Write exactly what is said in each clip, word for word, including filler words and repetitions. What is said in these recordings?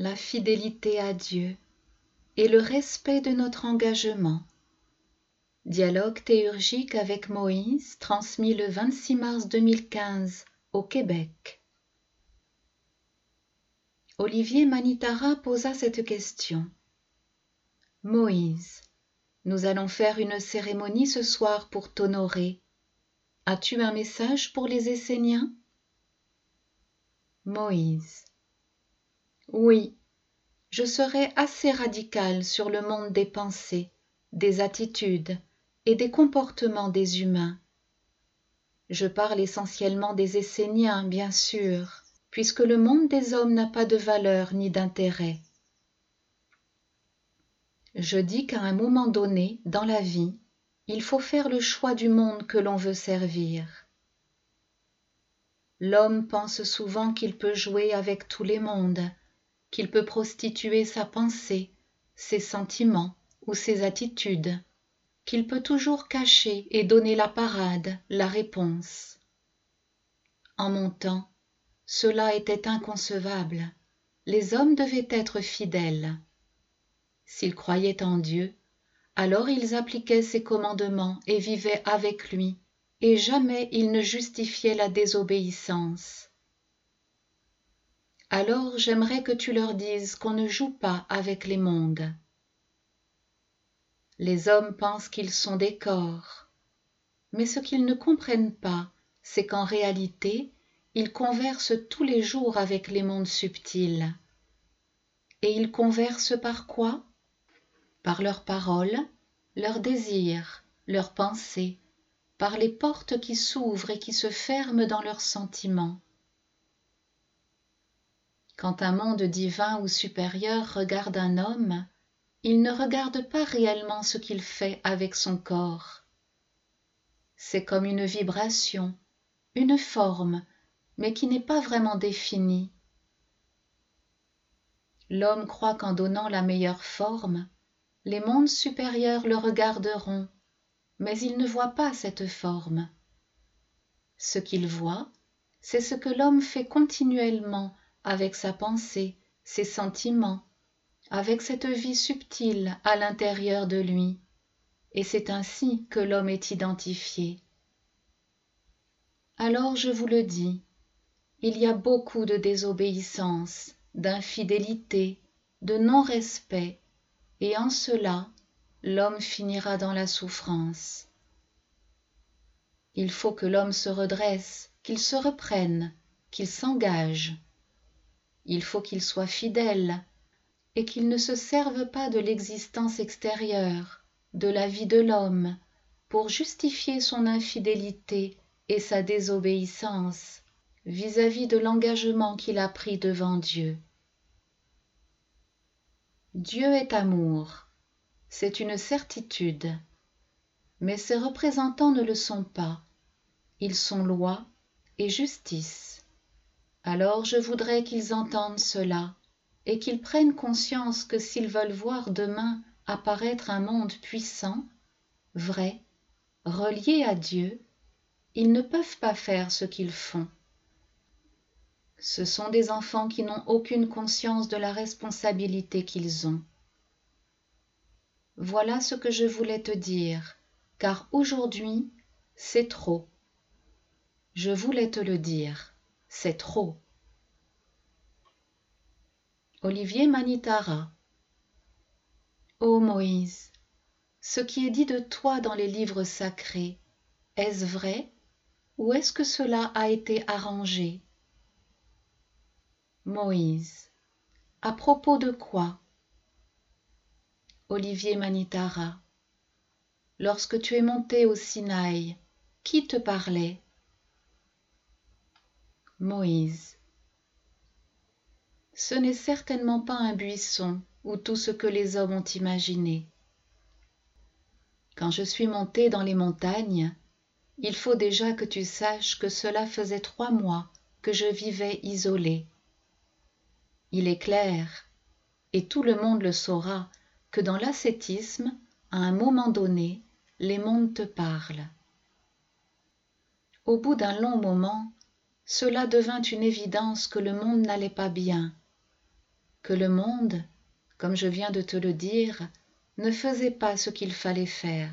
la fidélité à Dieu et le respect de notre engagement. Dialogue théurgique avec Moïse, transmis le vingt-six mars deux mille quinze au Québec. Olivier Manitara posa cette question. Moïse, nous allons faire une cérémonie ce soir pour t'honorer. As-tu un message pour les Esséniens? Moïse. Oui, je serai assez radical sur le monde des pensées, des attitudes et des comportements des humains. Je parle essentiellement des Esséniens, bien sûr, puisque le monde des hommes n'a pas de valeur ni d'intérêt. Je dis qu'à un moment donné, dans la vie, il faut faire le choix du monde que l'on veut servir. L'homme pense souvent qu'il peut jouer avec tous les mondes, qu'il peut prostituer sa pensée, ses sentiments ou ses attitudes, qu'il peut toujours cacher et donner la parade, la réponse. En mon temps, cela était inconcevable. Les hommes devaient être fidèles. S'ils croyaient en Dieu, alors ils appliquaient ses commandements et vivaient avec lui, et jamais ils ne justifiaient la désobéissance. Alors j'aimerais que tu leur dises qu'on ne joue pas avec les mondes. Les hommes pensent qu'ils sont des corps, mais ce qu'ils ne comprennent pas, c'est qu'en réalité, ils conversent tous les jours avec les mondes subtils. Et ils conversent par quoi? Par leurs paroles, leurs désirs, leurs pensées, par les portes qui s'ouvrent et qui se ferment dans leurs sentiments. Quand un monde divin ou supérieur regarde un homme, il ne regarde pas réellement ce qu'il fait avec son corps. C'est comme une vibration, une forme, mais qui n'est pas vraiment définie. L'homme croit qu'en donnant la meilleure forme, les mondes supérieurs le regarderont, mais il ne voit pas cette forme. Ce qu'il voit, c'est ce que l'homme fait continuellement avec sa pensée, ses sentiments, avec cette vie subtile à l'intérieur de lui, et c'est ainsi que l'homme est identifié. Alors je vous le dis, il y a beaucoup de désobéissance, d'infidélité, de non-respect, et en cela, l'homme finira dans la souffrance. Il faut que l'homme se redresse, qu'il se reprenne, qu'il s'engage. Il faut qu'il soit fidèle et qu'il ne se serve pas de l'existence extérieure, de la vie de l'homme, pour justifier son infidélité et sa désobéissance vis-à-vis de l'engagement qu'il a pris devant Dieu. Dieu est amour, c'est une certitude, mais ses représentants ne le sont pas. Ils sont loi et justice. Alors je voudrais qu'ils entendent cela et qu'ils prennent conscience que s'ils veulent voir demain apparaître un monde puissant, vrai, relié à Dieu, ils ne peuvent pas faire ce qu'ils font. Ce sont des enfants qui n'ont aucune conscience de la responsabilité qu'ils ont. Voilà ce que je voulais te dire, car aujourd'hui, c'est trop. Je voulais te le dire, c'est trop. Olivier Manitara. Ô Moïse, ce qui est dit de toi dans les livres sacrés, est-ce vrai ou est-ce que cela a été arrangé? Moïse. À propos de quoi? Olivier Manitara. Lorsque tu es monté au Sinaï, qui te parlait? Moïse. Ce n'est certainement pas un buisson ou tout ce que les hommes ont imaginé. Quand je suis monté dans les montagnes, il faut déjà que tu saches que cela faisait trois mois que je vivais isolé. Il est clair, et tout le monde le saura, que dans l'ascétisme, à un moment donné, les mondes te parlent. Au bout d'un long moment, cela devint une évidence que le monde n'allait pas bien, que le monde, comme je viens de te le dire, ne faisait pas ce qu'il fallait faire.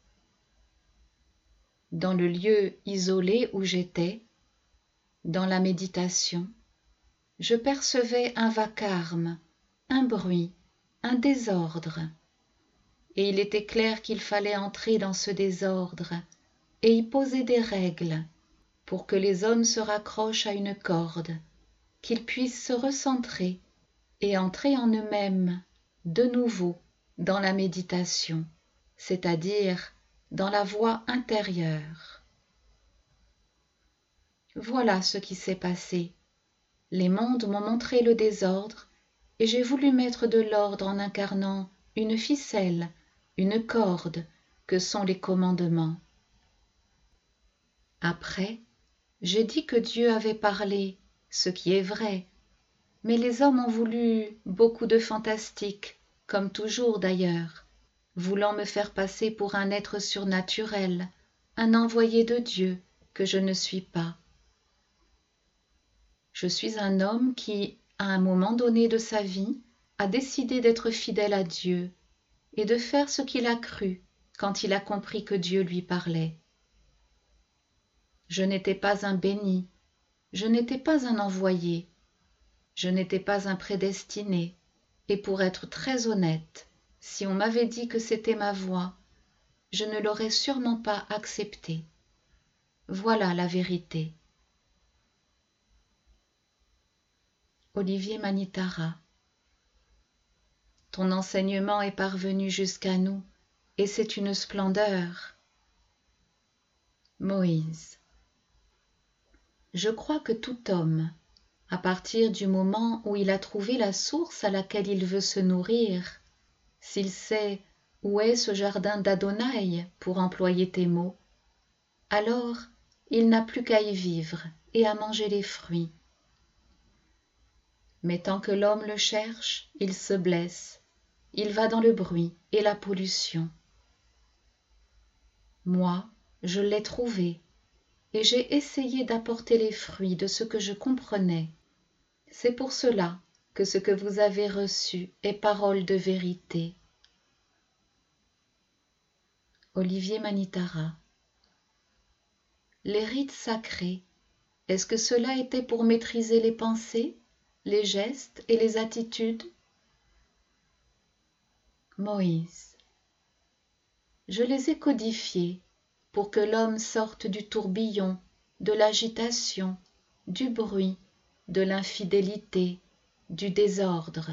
Dans le lieu isolé où j'étais, dans la méditation, je percevais un vacarme, un bruit, un désordre, et il était clair qu'il fallait entrer dans ce désordre et y poser des règles pour que les hommes se raccrochent à une corde, qu'ils puissent se recentrer et entrer en eux-mêmes de nouveau dans la méditation, c'est-à-dire dans la voie intérieure. Voilà ce qui s'est passé. Les mondes m'ont montré le désordre et j'ai voulu mettre de l'ordre en incarnant une ficelle, une corde, que sont les commandements. Après, j'ai dit que Dieu avait parlé, ce qui est vrai, mais les hommes ont voulu beaucoup de fantastique, comme toujours d'ailleurs, voulant me faire passer pour un être surnaturel, un envoyé de Dieu que je ne suis pas. Je suis un homme qui, à un moment donné de sa vie, a décidé d'être fidèle à Dieu et de faire ce qu'il a cru quand il a compris que Dieu lui parlait. Je n'étais pas un béni, je n'étais pas un envoyé, je n'étais pas un prédestiné, et pour être très honnête, si on m'avait dit que c'était ma voie, je ne l'aurais sûrement pas accepté. Voilà la vérité. Olivier Manitara. Ton enseignement est parvenu jusqu'à nous, et c'est une splendeur. Moïse. Je crois que tout homme, à partir du moment où il a trouvé la source à laquelle il veut se nourrir, s'il sait où est ce jardin d'Adonai, pour employer tes mots, alors il n'a plus qu'à y vivre et à manger les fruits. Mais tant que l'homme le cherche, il se blesse, il va dans le bruit et la pollution. Moi, je l'ai trouvé, et j'ai essayé d'apporter les fruits de ce que je comprenais. C'est pour cela que ce que vous avez reçu est parole de vérité. Olivier Manitara. Les rites sacrés, est-ce que cela était pour maîtriser les pensées, les gestes et les attitudes? Moïse. Je les ai codifiés pour que l'homme sorte du tourbillon, de l'agitation, du bruit, de l'infidélité, du désordre.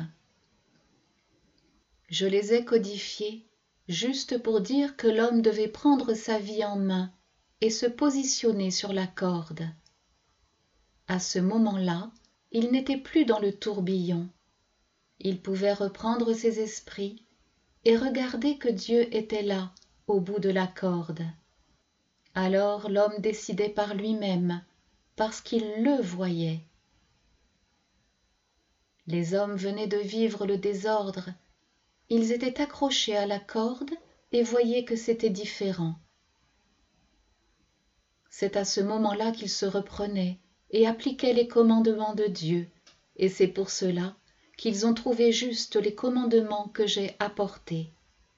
Je les ai codifiés juste pour dire que l'homme devait prendre sa vie en main et se positionner sur la corde. À ce moment-là, il n'était plus dans le tourbillon. Il pouvait reprendre ses esprits et regarder que Dieu était là, au bout de la corde. Alors l'homme décidait par lui-même, parce qu'il le voyait. Les hommes venaient de vivre le désordre. Ils étaient accrochés à la corde et voyaient que c'était différent. C'est à ce moment-là qu'ils se reprenaient et appliquaient les commandements de Dieu, et c'est pour cela qu'ils ont trouvé juste les commandements que j'ai apportés.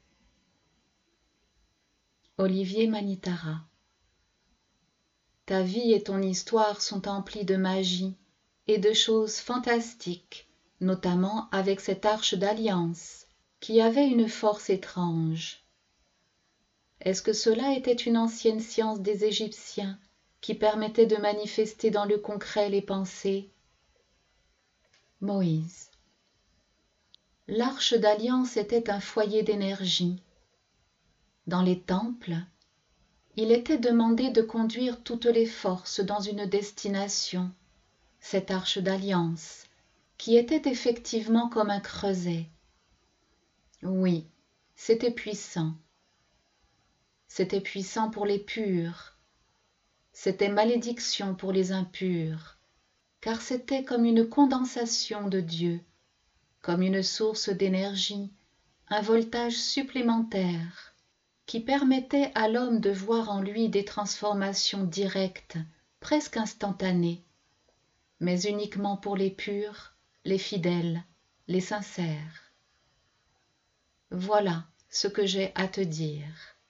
Olivier Manitara. Ta vie et ton histoire sont emplies de magie et de choses fantastiques, notamment avec cette arche d'alliance, qui avait une force étrange. Est-ce que cela était une ancienne science des Égyptiens qui permettait de manifester dans le concret les pensées? Moïse. L'arche d'alliance était un foyer d'énergie. Dans les temples, il était demandé de conduire toutes les forces dans une destination, cette arche d'alliance, qui était effectivement comme un creuset. Oui, c'était puissant. C'était puissant pour les purs. C'était malédiction pour les impurs, car c'était comme une condensation de Dieu, comme une source d'énergie, un voltage supplémentaire qui permettait à l'homme de voir en lui des transformations directes, presque instantanées, mais uniquement pour les purs, les fidèles, les sincères. Voilà ce que j'ai à te dire.